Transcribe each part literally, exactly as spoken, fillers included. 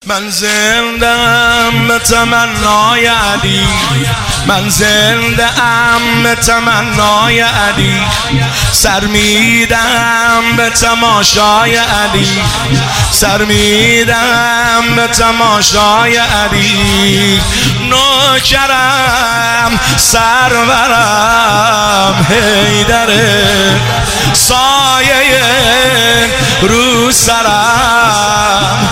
من زنده‌ام به تمنای علی، من زنده‌ام به تمنای علی، سر میدم به تماشای علی، سر میدم به تماشای علی. نوکرم سرورم حیدره، سایه رو سرم.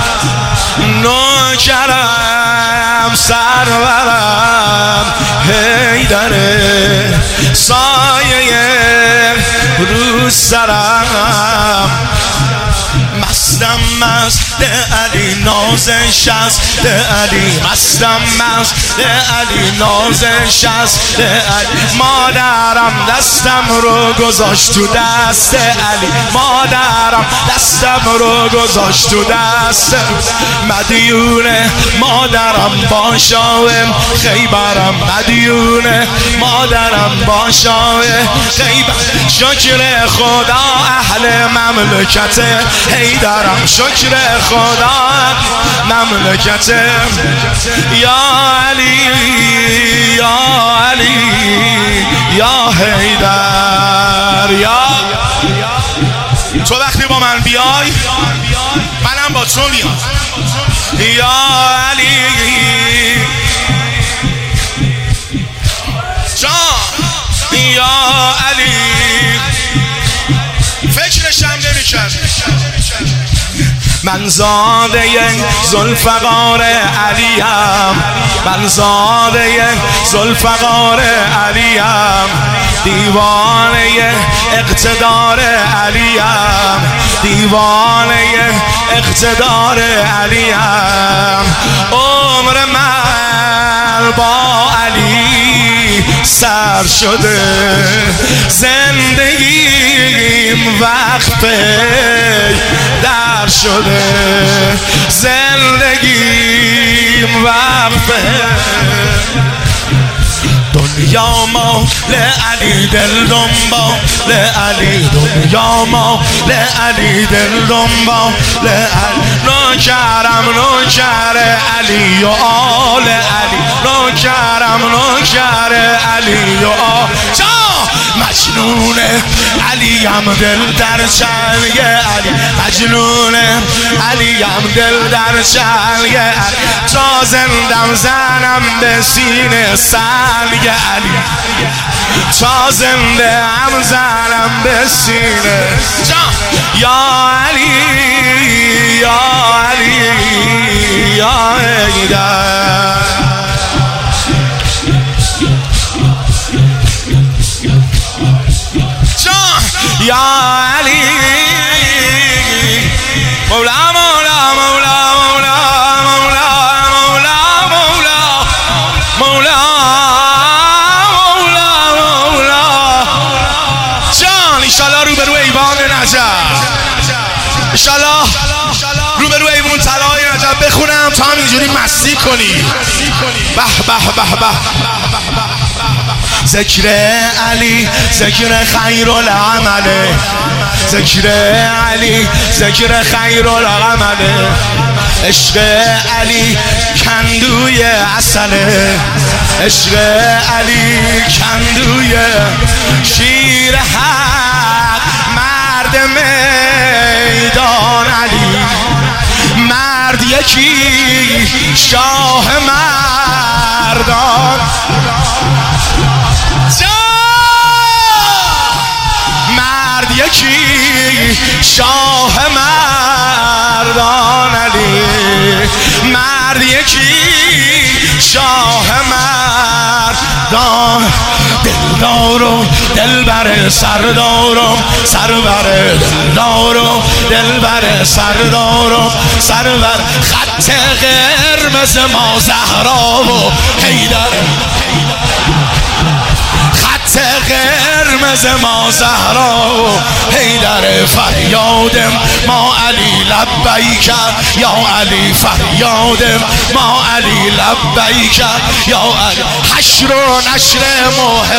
نوکرم سرورم حیدره، سایه رو سرم. مستم مست علی نازش است علی، مستم مست علی نازش است علی. مادرم دستم رو گذاشت تو دست علی، مادرم دستم رو گذاشت تو دست. مدیونه مادرم با شاه خیبرم، مدیونه مادرم با شاه خیبر. شکر خدا اهل مملکت حیدرم، شکر خدا مملکت. یا علی یا علی یا حیدر. یا تو وقتی با من بیای منم با تو میام. یا علی جان، یا علی فکرشم نمی‌کرد. من زاده ذوالفقار علیم، من زاده ذوالفقار علیم، دیوانه اقتدار علیم، دیوانه اقتدار علیم. عمر من با علی سر شده، زندگیم وقت در شده، زندگیم وقت. دنیا ما لعلی دل دنبال علی، دنیا ما لعلی دل دنبال علی. نوکرم نوکر علی و آل علی، نوکرم نوکر علی و آل. مجنون علیم دل در چنگ علی، مجنون علیم دل در چنگ علی. تا زندم زنم به سینه سنگ علی، تا زنده هم زنم به سینه. یا علی یا علی یا حیدر. یا علی مولا مولا مولا مولا مولا مولا مولا مولا مولا مولا جان. انشالله رو به رو ایوان نجف، انشالله رو به رو ایوان طلای نجف بخونم تا همینجوری مستی کنی. به به به به. ذکر علی ذکر خیر العمله، ذکر علی ذکر خیر العمله. عشق علی کندوی عسله، عشق علی کندوی شیر حق. مرد میدان علی، مرد یکی شاه مردان. مرد یکی شاه مردان علی، مرد یکی شاه مردان. دلدارم دلبر سردارم، سرور دلدارم دلبر سردارم، سرور. خط قرمز ما زهرا و حیدر، خط قرمز ما زهرا و حیدر. فریادم ما علی لبیک یا علی، فریادم ما علی لبیک یا علی. حشر و نشر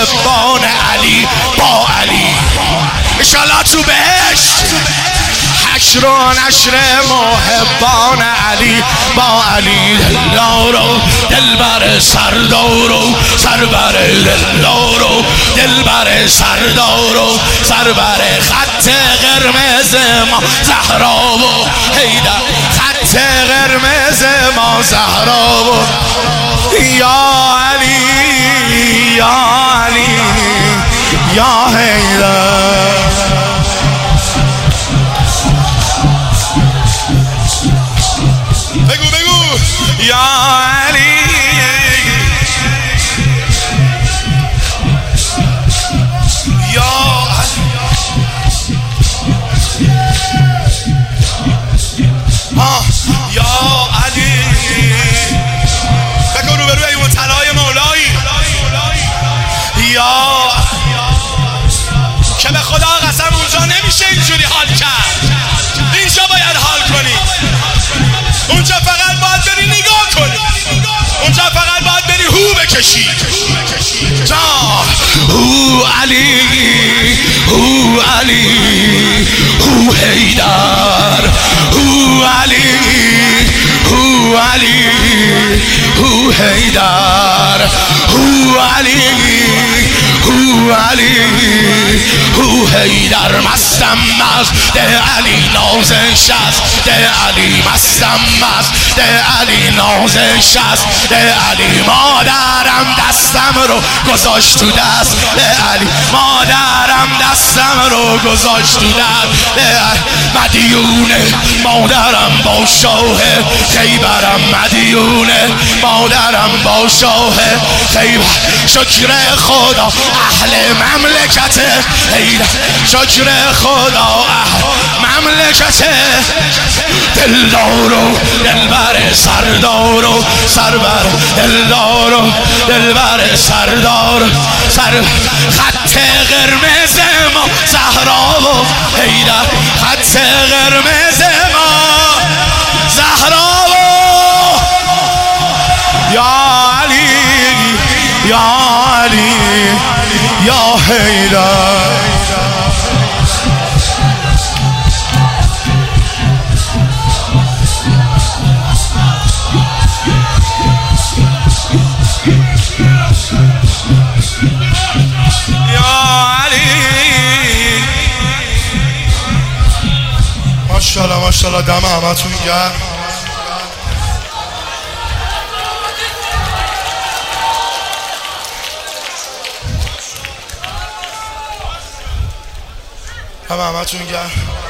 محبان علی با علی، انشالله تو بهشت. نشر و نشر محبان علی با علی دلدارو دلبر سردارو سربر دلدارو دلبر سردارو سربر خط قرمز ما زهرا و حیدر خط قرمز ما زهرا و یا علی یا علی یا حیدر بگو بگو یا علی یا آه یا علی بگو رو بروی اون طلای مولایی یا که به خدا قسم اونجا نمیشه اینجوری حال کرد اینجا باید حال کنی اونجا فقط باید بری نگاه کنی اونجا فقط باید بری هو بکشی جا هو علی هو علی هو حیدر هو علی هو علی هو حیدر هو علی هو علی هو حیدر مستم مست ده علی نازش است ده علی مستم مست ده علی نازش است ده علی مادرم دستم رو گذاشت تو دست ده علی مادرم دستم رو گذاشت تو دست ده علی مدیونه مادرم با شاه خیبرم مدیونه مادرم با شاه خیبر شکر خدا اهل مملکت حیدر شکر خدا اهل مملکت دلدارو دلبر سردارو سربر دلدارو دلبر سردار سر خط قرمز ما زهرا و حیدر خط قرمز ما زهرا و یا علی یا علی یا حیدر ماشاءالله ماشاءالله دم همتون گرم دم همتون گرم